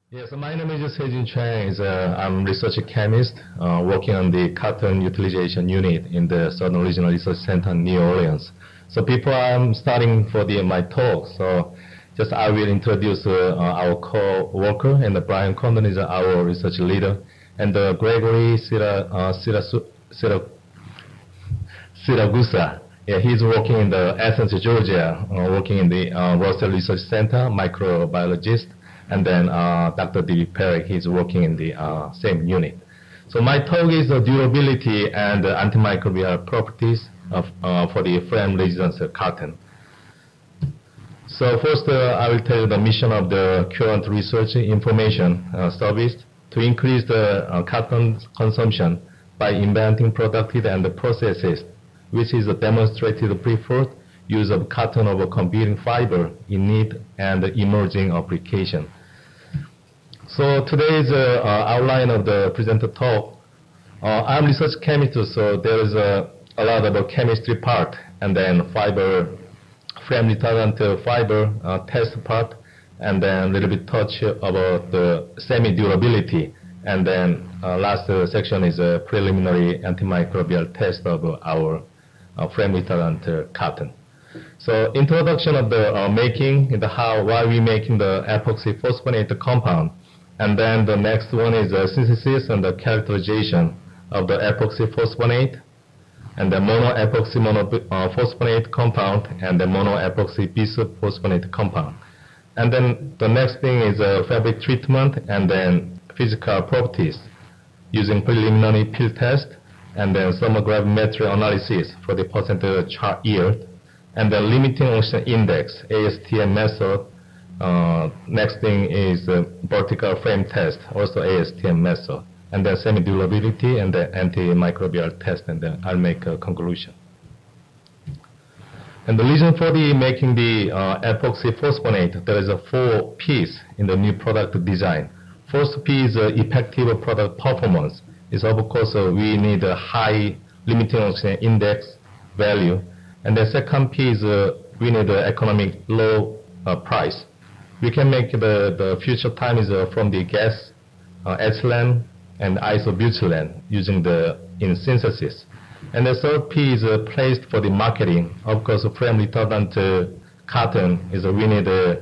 Yes, so my name is Seijin Chang. I'm research chemist working on the cotton utilization unit in the Southern Regional Research Center in New Orleans. So before I'm starting for my talk, so just I will introduce our co-worker, and Brian Condon is our research leader, and Gregory Siragusa. Yeah, he's working in the Athens, Georgia, working in the Russell Research Center, microbiologist. And then Dr. D. Perry, he's working in the same unit. So my talk is the durability and antimicrobial properties for the flame-resistant cotton. So first, I will tell you the mission of the current research information service to increase the cotton consumption by inventing productive and processes, which is a demonstrated preferred use of cotton over competing fiber in need and emerging application. So today's outline of the presenter talk. I'm research chemist, so there is a lot of chemistry part, and then fiber, flame retardant fiber test part, and then a little bit touch about the semi-durability, and then last section is a preliminary antimicrobial test of our flame retardant cotton. So introduction of the making, why we making the epoxy phosphonate compound. And then the next one is the synthesis and the characterization of the epoxy phosphonate, and the mono-epoxy monophosphonate compound, and the mono-epoxy bisphosphonate compound. And then the next thing is fabric treatment, and then physical properties using preliminary peel test, and then thermogravimetry analysis for the percentage char yield, and the limiting oxygen index, ASTM method. Next thing is the vertical frame test, also ASTM method, and then semi-durability and the antimicrobial test, and then I'll make a conclusion. And the reason for making the epoxy phosphonate, there is a 4 P's in the new product design. First P is effective product performance. Is of course we need a high limiting oxygen index value, and the second P is we need economic low price. We can make the future time is from the gas, ethylene, and isobutylene using in synthesis. And the third P is placed for the marketing. Of course, flame retardant cotton is we need a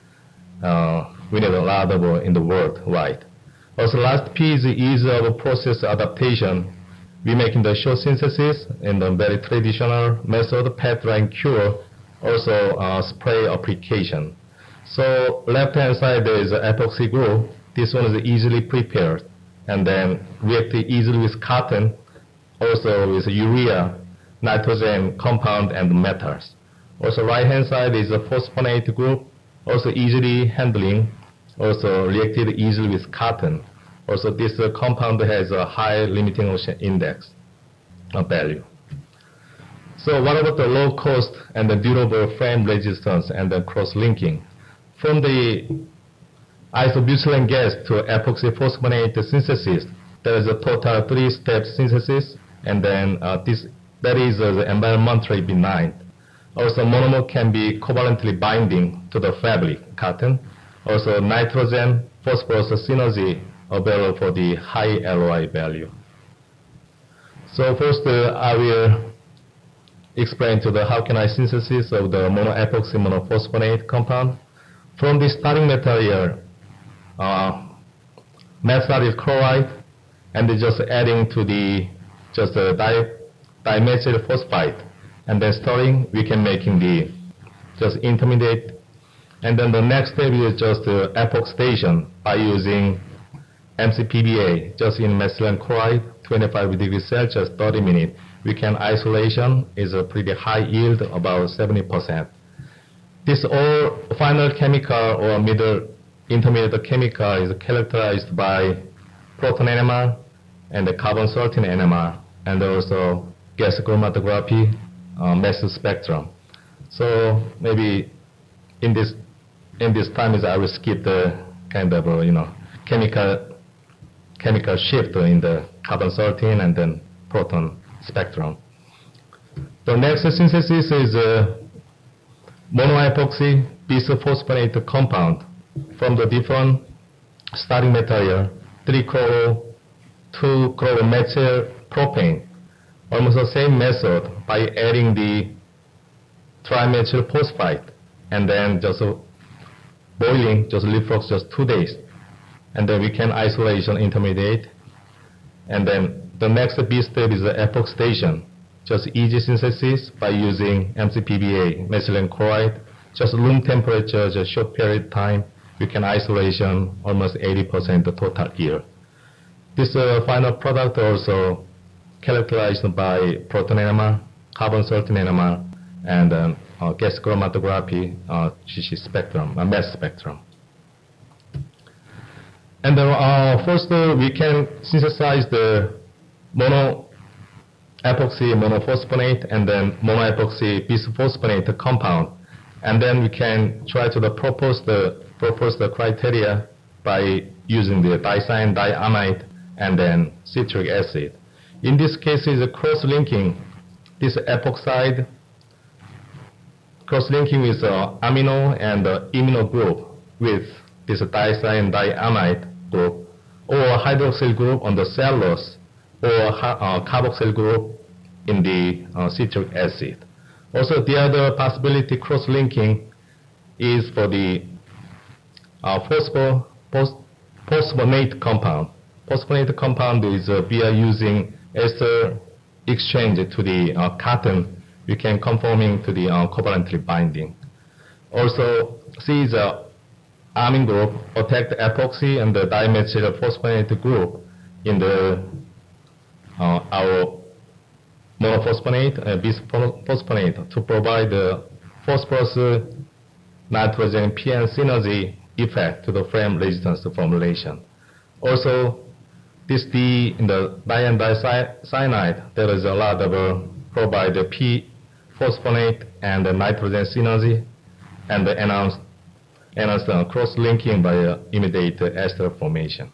lot of in the world wide. Also, last P is ease of process adaptation. We making the short synthesis in the very traditional method, pat dry and cure, also spray application. So left-hand side there is an epoxy group. This one is easily prepared and then react easily with cotton, also with urea, nitrogen compound, and metals. Also right-hand side is a phosphonate group, also easily handling, also reacted easily with cotton. Also this compound has a high limiting oxygen index value. So what about the low cost and the durable flame resistance and the cross-linking? From the isobutylene gas to epoxy phosphonate synthesis, there is a total 3-step synthesis, and then that is the environmentally benign. Also, monomer can be covalently binding to the fabric, cotton. Also, nitrogen, phosphorus synergy available for the high LOI value. So first, I will explain how can I synthesis of the mono-epoxy monophosphonate compound. From the starting material, methyl chloride, and just adding to the dimethyl phosphide, and then stirring, we can making the intermediate. And then the next step is just epoxidation by using MCPBA, just in methylene chloride, 25 degrees Celsius, 30 minutes. We can isolation is a pretty high yield, about 70%. This all final chemical or intermediate chemical is characterized by proton NMR and the carbon 13 NMR, and also gas chromatography, mass spectrum. So maybe in this time I will skip the kind of chemical shift in the carbon 13 and then proton spectrum. The next synthesis is mono-epoxy bisphosphonate compound from the different starting material, 3-chloro, 2-chloromethyl propane. Almost the same method by adding the trimethyl phosphate and then just boiling, just reflux just 2 days. And then we can isolation intermediate. And then the next B step is the epoxidation. Just easy synthesis by using MCPBA, methylene chloride. Just room temperature, just short period time, we can isolation almost 80% the total yield. This final product also characterized by proton NMR, carbon 13 NMR, and gas chromatography, GC spectrum, mass spectrum. And first, we can synthesize the monoepoxy monophosphonate and then monoepoxy bisphosphonate compound. And then we can try to propose the criteria by using the dicyan, diamide, and then citric acid. In this case, is cross-linking this epoxide, cross-linking with amino and imino group with this dicyan, diamide group, or hydroxyl group on the cellulose, or carboxyl group in the citric acid. Also, the other possibility cross-linking is for the phosphonate compound. Phosphonate compound is we are using ester exchange to the cotton. We can conforming to the covalently binding. Also, C is a amine group attack the epoxy and the dimethyl phosphonate group in the our monophosphonate and bisphosphonate to provide the phosphorus nitrogen PN synergy effect to the flame resistance formulation. Also, this D in the diene dicyanide, there is a lot of provide the P phosphonate and the nitrogen synergy and the enhanced cross-linking by immediate ester formation.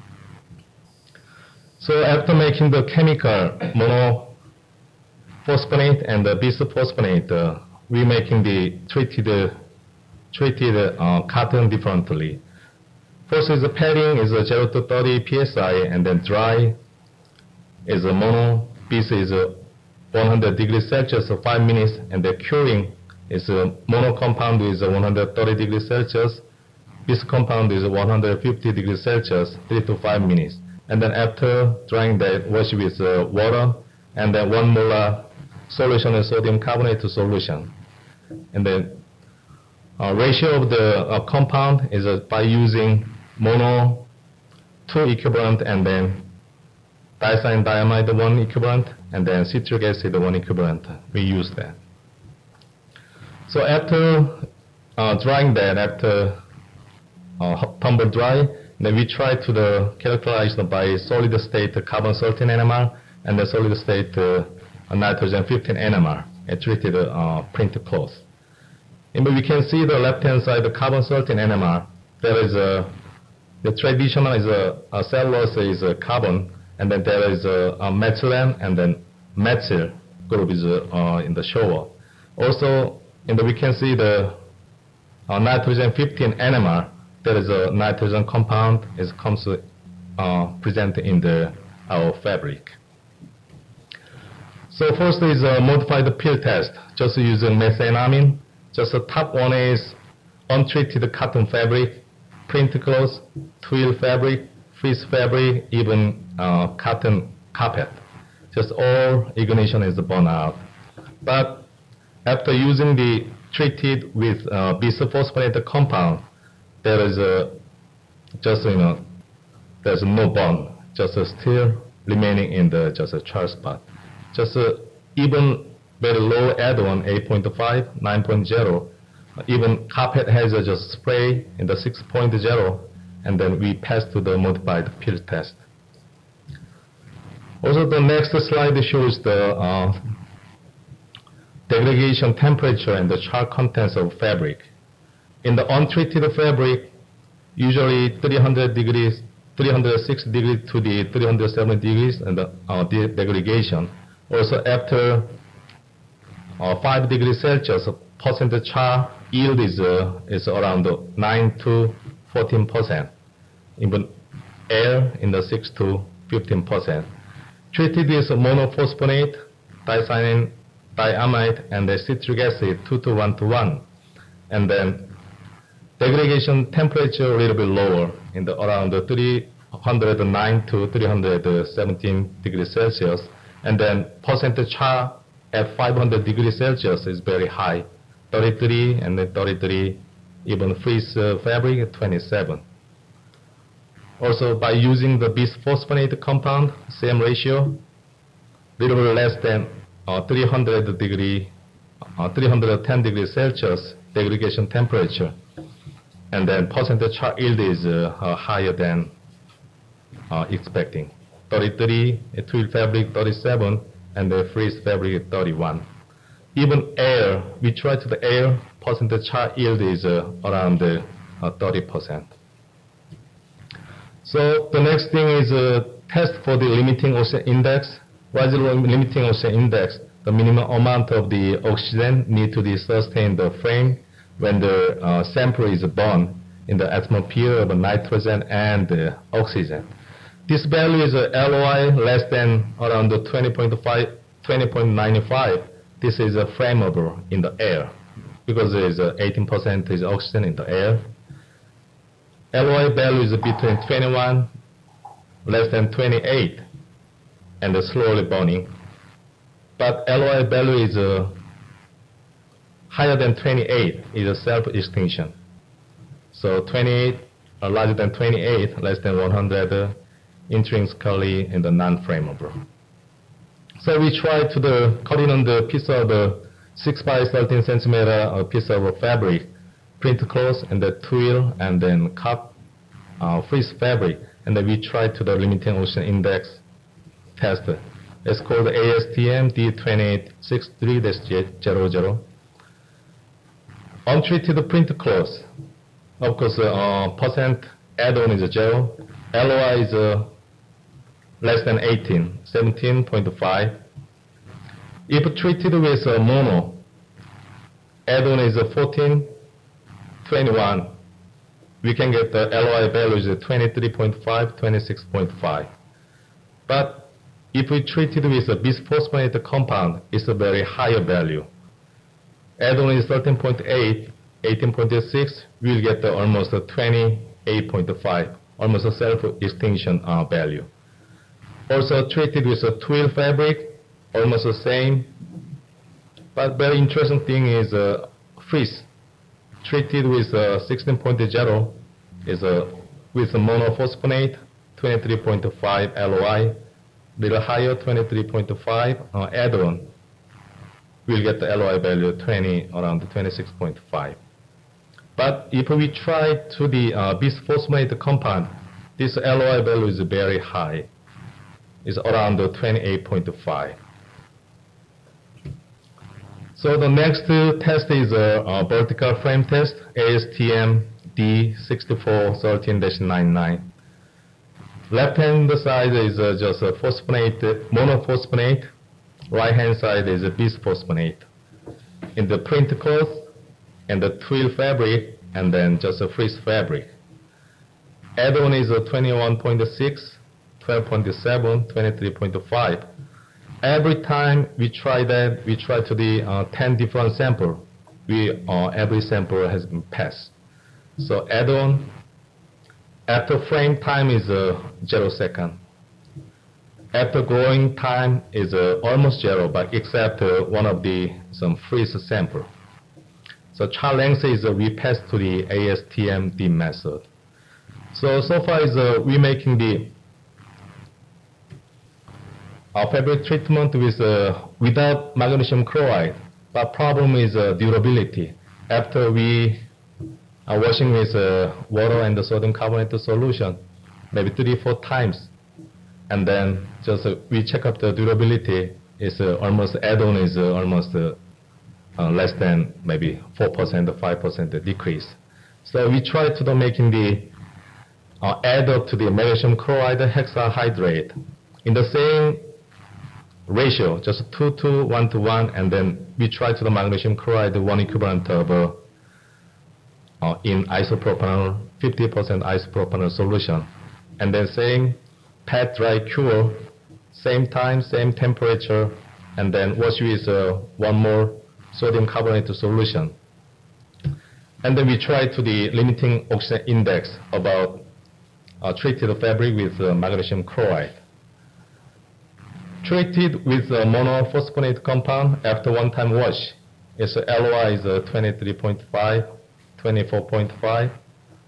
So after making the chemical monophosphonate and the bisphosphonate, we making the treated cotton differently. First is the padding is 0 to 30 psi, and then dry is a mono. Bis is 100 degrees Celsius for 5 minutes, and the curing is a mono compound is 130 degrees Celsius. Bis compound is 150 degrees Celsius, 3 to 5 minutes. And then after drying that, wash with water, and then 1 molar solution of sodium carbonate to solution. And then ratio of the compound is by using mono 2 equivalent, and then dicyan diamide 1 equivalent, and then citric acid 1 equivalent. We use that. So after drying that, after tumble dry, then we try to characterize by solid state carbon 13 NMR and the solid state nitrogen 15 NMR and treated print cloth. And we can see the left-hand side, the carbon 13 NMR. There is the traditional is a cellulose is a carbon, and then there is a methylene, and then methyl group is in the shower. Also, we can see the nitrogen 15 NMR. There is a nitrogen compound comes present in our fabric. So first is a modified pill test, just using methenamine. Just the top one is untreated cotton fabric, print cloth, twill fabric, fleece fabric, even cotton carpet. Just all ignition is burned out. But after using the treated with bisphosphonate compound, there is there's no burn, just still remaining in the just a char spot. Just even very low add-on 8.5, 9.0, even carpet has just spray in the 6.0, and then we pass to the modified pill test. Also, the next slide shows the degradation temperature and the char contents of fabric. In the untreated fabric, usually 306 degrees to the 370 degrees and the degradation. Also, after 5 degrees Celsius, percent char yield is around 9 to 14%. even air in the 6 to 15%. Treated with monophosphonate, dicycline, diamide, and the citric acid 2 to 1 to 1. And then degradation temperature a little bit lower in the around 309 to 317 degrees Celsius. And then percentage char at 500 degrees Celsius is very high, 33, and then 33, even freeze fabric at 27. Also, by using the bisphosphonate compound, same ratio, little bit less than 310 degrees Celsius degradation temperature, and then percentage char yield is higher than expecting. 33, twill fabric 37, and the freeze fabric 31. Even air, we tried the air, percentage char yield is around 30%. So the next thing is a test for the limiting ocean index. What is the limiting ocean index? The minimum amount of the oxygen need to be sustained the frame when the sample is burned in the atmosphere of nitrogen and oxygen. This value is LOI less than around 20.95. This is flammable in the air because there is 18% is oxygen in the air. LOI value is between 21 less than 28 and slowly burning. But LOI value is higher than 28 is a self-extinction. So 28 larger than 28 less than 100 intrinsically in the non-flammable. So we try to cut it on the piece of 6 by 13 centimeter piece of fabric, print cloth, and the twill, and then cut freeze fabric, and then we try to the limiting ocean index test. It's called ASTM D2863-00. Untreated print cloth, of course, percent add-on is 0. LOI is less than 18, 17.5. If treated with mono, add-on is 14, 21. We can get the LOI values at 23.5, 26.5. But if we treat it with a bisphosphonate compound, it's a very higher value. Add-on is 13.8, 18.6, we'll get almost 28.5, almost a self-extinction value. Also treated with a twill fabric, almost the same. But very interesting thing is freeze. Treated with 16.0 is with monophosphonate, 23.5 LOI, little higher, 23.5 add-on. We'll get the LOI value around 26.5. But if we try to the bisphosphonate compound, this LOI value is very high. It's around 28.5. So the next test is a vertical frame test, ASTM D6413-99. Left-hand side is just a phosphonate, monophosphonate. Right-hand side is a bisphosphonate. In the print cloth and the twill fabric, and then just a freeze fabric. Add-on is 21.6, 12.7, 23.5. Every time we try that, we try to the 10 different sample. Every sample has been passed. So add-on, after frame time is 0 second. After growing time is almost 0, but except one of some freeze sample. So char length is we pass to the ASTM-D method. So far is we making the fabric treatment with without magnesium chloride, but problem is durability. After we are washing with water and the sodium carbonate solution, maybe 3-4 times, and then just we check up the durability. Is almost add-on is almost less than maybe 4% or 5% decrease. So we try to making the add up to the magnesium chloride hexahydrate in the same ratio, just 2 to 1 to 1, and then we try to the magnesium chloride 1 equivalent of in isopropanol 50% isopropanol solution. And then same PET dry cure, same time, same temperature, and then wash with 1 more sodium carbonate solution. And then we try to the limiting oxygen index about treated fabric with magnesium chloride. Treated with monophosphonate compound after one-time wash, its LOI is 23.5, 24.5,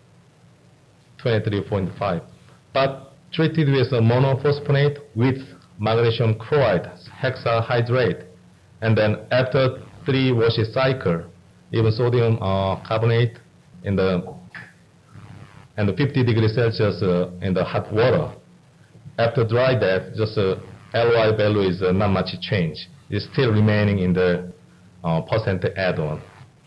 23.5. But treated with monophosphonate with magnesium chloride, hexahydrate, and then after 3 washes cycle, even sodium carbonate in the 50 degrees Celsius in the hot water. After dry that, just LOI value is not much change. It's still remaining in the percent add-on.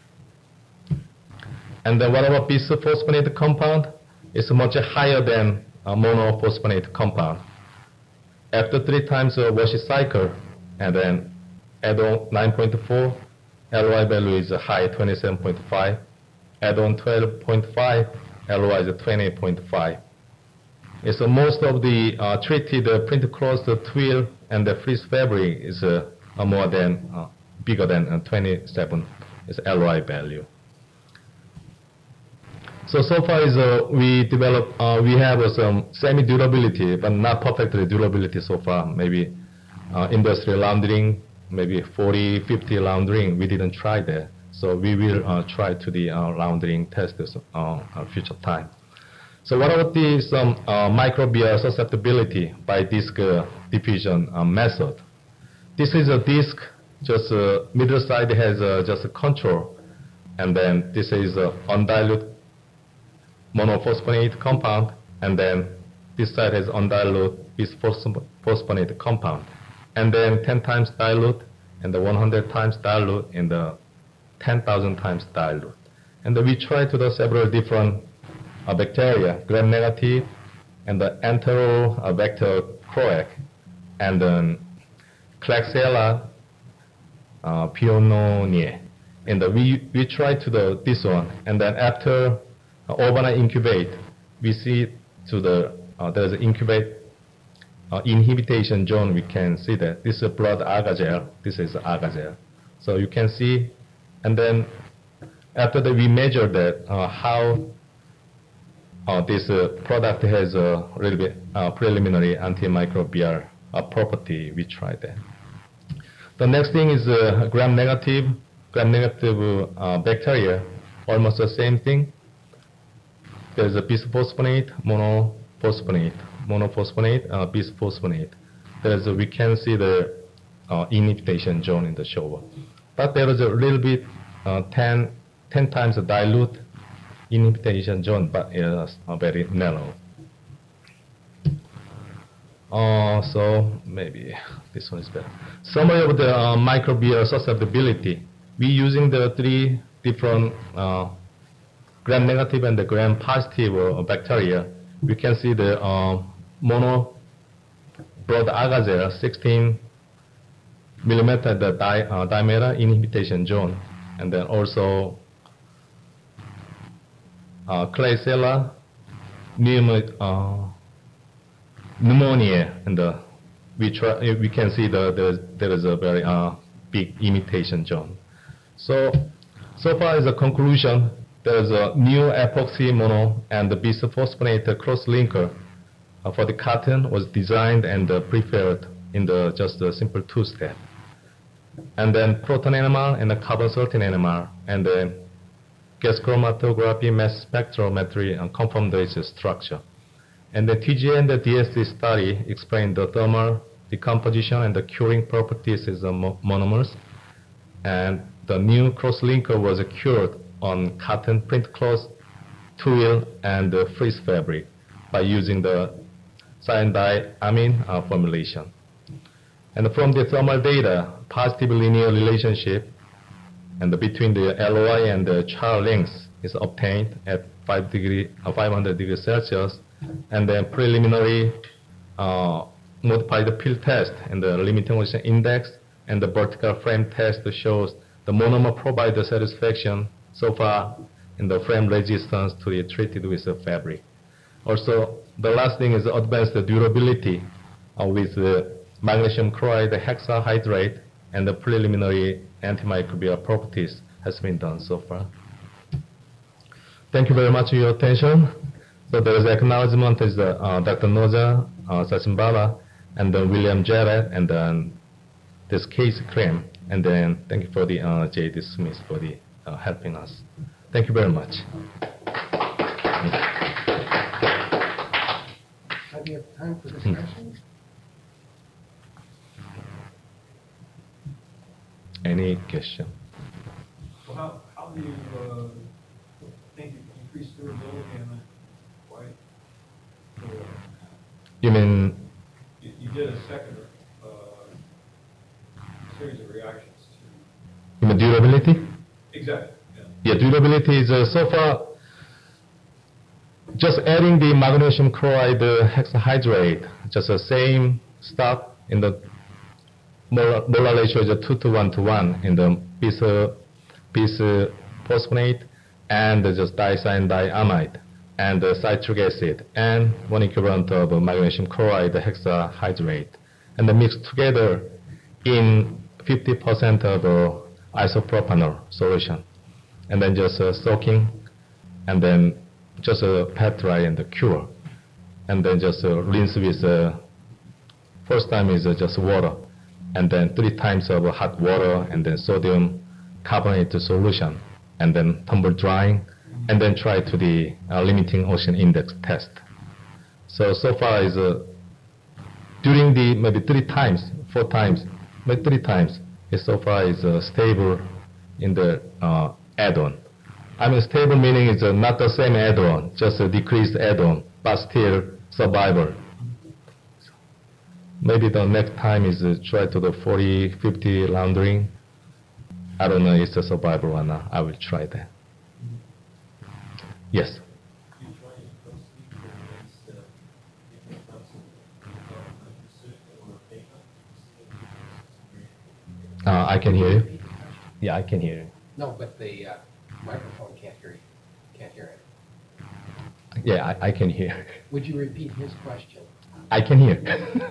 And then what about bisphosphonate compound? It's much higher than monophosphonate compound. After 3 times wash cycle, and then add-on 9.4, LOI value is high, 27.5. Add-on 12.5, LOI is 20.5. It's most of the treated print cloth twill and the fleece fabric is more than bigger than 27 is LOI value. So far is we develop we have some semi durability but not perfectly durability so far. Maybe industrial laundering, maybe 40, 50 laundering. We didn't try that, so we will try to the laundering test future time. So what about the some microbial susceptibility by disc diffusion method? This is a disc, just middle side has just a control, and then this is undiluted monophosphonate compound, and then this side has undiluted bisphosphonate compound, and then 10 times dilute, and the 100 times dilute, and the 10,000 times dilute. And then we try to do several different bacteria, gram-negative, and the Enterobacter coax, and then Klebsiella pneumoniae. And we try to do this one, and then after overnight incubate, we see to the there's an incubate inhibition zone. We can see that this is blood agar gel, this is agar gel. So you can see, and then after that we measure that how this product has a little bit preliminary antimicrobial property. We try that. The next thing is gram-negative bacteria, almost the same thing. There's a bisphosphonate, monophosphonate, bisphosphonate. We can see the inhibition zone in the shower. But there is a little bit 10 times the dilute inhibition zone, but it's very narrow. So maybe this one is better. Summary of the microbial susceptibility. We using the 3 different gram-negative and the gram-positive bacteria. We can see the mono broad agar gel 16 millimeter the diameter inhibition zone, and then also Klebsiella pneumoniae, and we can see there is a very big imitation zone. So far as a conclusion, there is a new epoxy mono and the bisphosphonate cross-linker for the cotton was designed and prepared in just a simple 2-step. And then proton NMR and the carbon 13 NMR and the gas chromatography mass spectrometry confirmed its structure. And the TGA and the DSC study explained the thermal decomposition and the curing properties of the monomers. And the new cross-linker was cured on cotton print cloth, twill, and the fleece fabric by using the cyandiamine formulation. And from the thermal data, positive linear relationship and between the LOI and the char length is obtained at 500 degrees Celsius, and then preliminary modified pill test and the limiting oxygen index and the vertical frame test shows the monomer provider satisfaction so far in the flame resistance to be treated with the fabric. Also, the last thing is advanced durability with the magnesium chloride hexahydrate, and the preliminary antimicrobial properties has been done so far. Thank you very much for your attention. So there is acknowledgement is Dr. Noja, Sachin Bala, and then William Jarrett, and then this Case Clem, and then thank you for the J.D. Smith for the helping us. Thank you very much. Do we have time for discussion? Any question? Well, how do you think you can increase durability in the white? You mean? You did a second series of reactions to. You mean durability? Exactly. Yeah, durability is so far just adding the magnesium chloride hexahydrate, just the same stuff in the molar ratio is 2 to 1 to 1 in the bisphosphonate and just dicyandiamide and citric acid and 1 equivalent of magnesium chloride hexahydrate, and then mix together in 50% of isopropanol solution, and then just soaking, and then just pat dry and cure, and then just rinse with first time is just water, and then 3 times of hot water, and then sodium carbonate solution, and then tumble drying, and then try to the limiting ocean index test. So far is during the maybe 3 times, 4 times, maybe 3 times, is so far is stable in the add-on. I mean stable meaning is not the same add-on, just a decreased add-on, but still survival. Maybe the next time is try to the 40, 50 laundering. I don't know if it's a survival or not. I will try that. Yes. I can hear you. Yeah, I can hear you. No, but the microphone can't hear you. Can't hear it. Yeah, I can hear. Would you repeat his question? I can hear.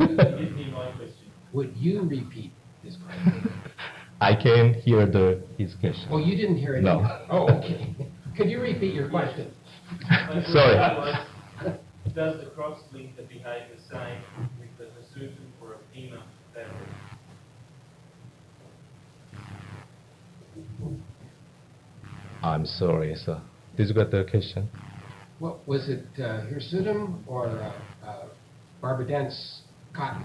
Would you repeat his question? I can hear his question. Oh, you didn't hear it? No. Either. Oh, okay. Could you repeat your question? Sorry. Does the cross link behind the sign with the solution for a peanut fabric? I'm sorry, sir. Did you get the question? What was it, Hirsudum or Barbadance cotton?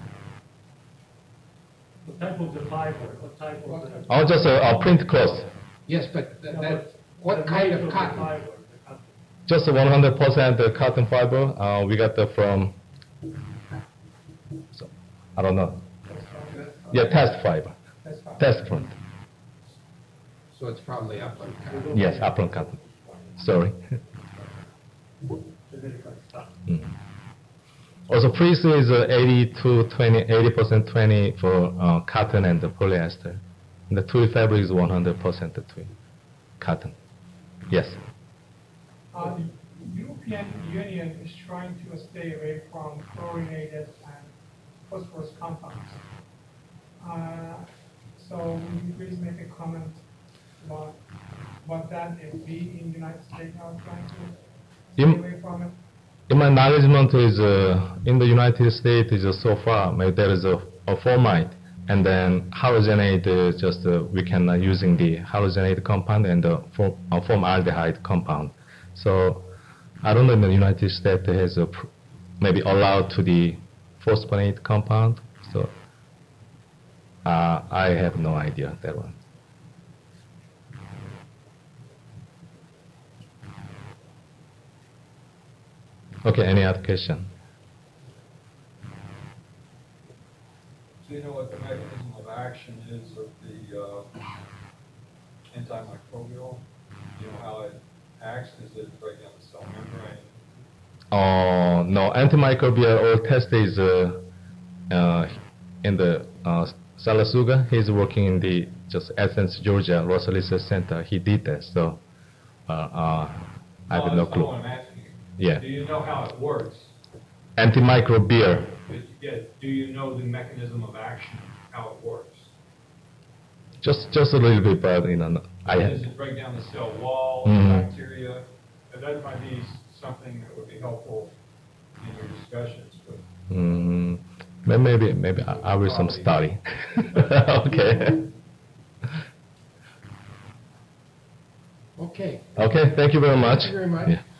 What type of the fiber? What type of the... Oh, just a print cloth. Yes, but what kind of cotton? Just 100% cotton fiber. We got that from, so, I don't know. Yeah, test fiber. Test print. So it's probably upland cotton. Yes, upland cotton. Sorry. Also, freeze is 80% 20 for cotton and the polyester. And the TUI fabric is 100% TUI cotton. Yes. The European Union is trying to stay away from chlorinated and phosphorus compounds. So would you please make a comment about that if we in the United States are trying to stay away from it? In my acknowledgement is in the United States is so far there is a formite, and then halogenate just we can using the halogenate compound and the formaldehyde compound. So I don't know in the United States has maybe allowed to the phosphonate compound. So I have no idea that one. Okay, any other question? Do you know what the mechanism of action is of the antimicrobial? Do you know how it acts? Is it right down the cell membrane? No, antimicrobial or test is in the Salasuga. He's working in the just Athens, Georgia, Rosa Research Center. He did that. So I have no That's not clue. what I'm asking you. Yeah. Do you know how it works? Antimicrobial. Do you know the mechanism of action, how it works? Just a little bit, but Does it break down the cell wall, Mhm. bacteria? That might be something that would be helpful in your discussions. But maybe I will some study. Okay. Okay. Okay. Thank you very much. Thank you very much. Yeah.